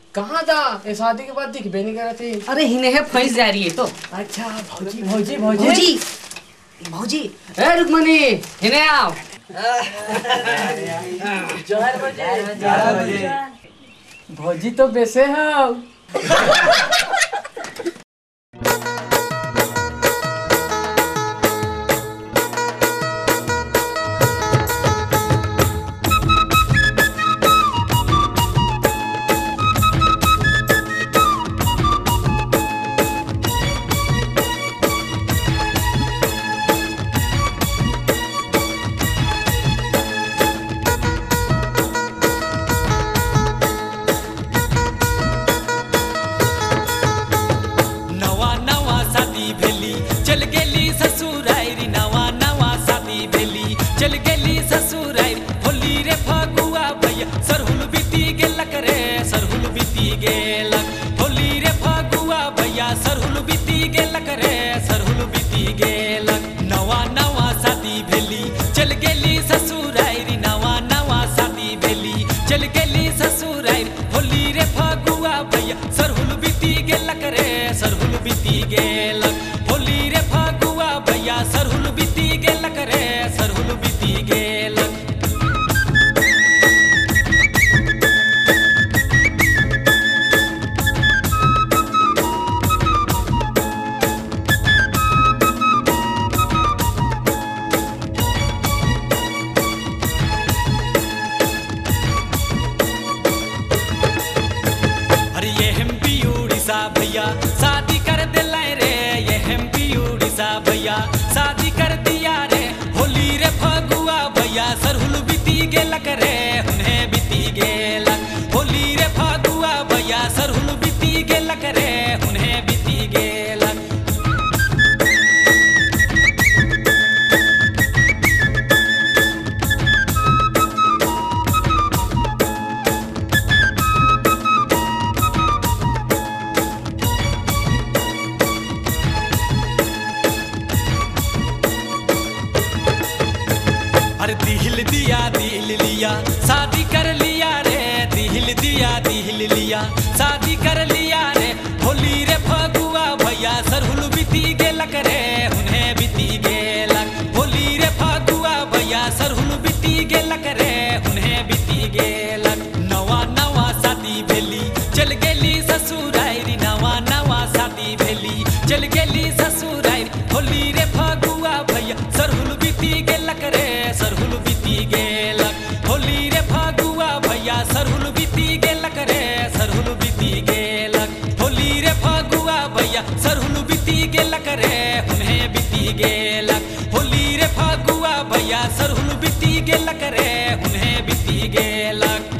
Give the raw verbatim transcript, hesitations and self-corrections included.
कहाँ था? ये शादी के बाद दिख भी नहीं कर थी। अरे हिने है फंस जा रही है तो। अच्छा भौजी भौजी भौजी भौजी भौजी ए रुक्मणी हिने आओ। जोहर भौजी। भौजी तो बेसे हो। चल गेली ससुराई होली रे फगुआ भैया सरहुल बीती गेलक रे सरहुल बीती गेलक होली रे फगुआ भैया सरहुल बीती गेलक रे सरहुल बीती गेलक नवा नवा शादी भेली चल गेली ससुराई रे नवा नवा शादी भेली चल गेली ससुराई होली रे फगुआ भैया सरहुल बीती गेलक रे सरहुल बीती गेलक होली रे फगुआ भैया सरहुल बीती गेलक रे सरहुल बीती गेलक। अरे ये हम भी उड़ीसा भैया शादी कर दिला रे ये हम भी उड़ीसा भैया शादी कर दिया रे होली रे फगुआ भैया सरहुल बीती गेलक रे उन्हें बीती गेलक होली रे फगुआ भैया सरहुल बीती गेलक रे उन्हें बीती गेलक। अरे दिल दिया दिल लिया शादी कर लिया रे दिल दिया दिल लिया शादी कर लिया रे होली रे फगुआ भैया सरहुल बीती गेलक रे उन्हें बीती गेलक होली रे फगुआ भैया सरहुल बीती गेलक रे उन्हें बीती गेलक। नवा नवा शादी भेली चल गेली ससुराई रे नवा नवा शादी भेली चल गेली ससुराई होली रे फगुआ भैया सरहुल बीती गेलक रे सरहुल बीती गेलक होली रे फगुआ भैया सरहुल बीती गेलक रे सरहुल बीती गेलक होली रे फगुआ भैया सरहुल बीती गेलक रे उन्हें बीती गेलक होली रे फगुआ भैया सरहुल बीती गेलक रे उन्हें बीती गेलक।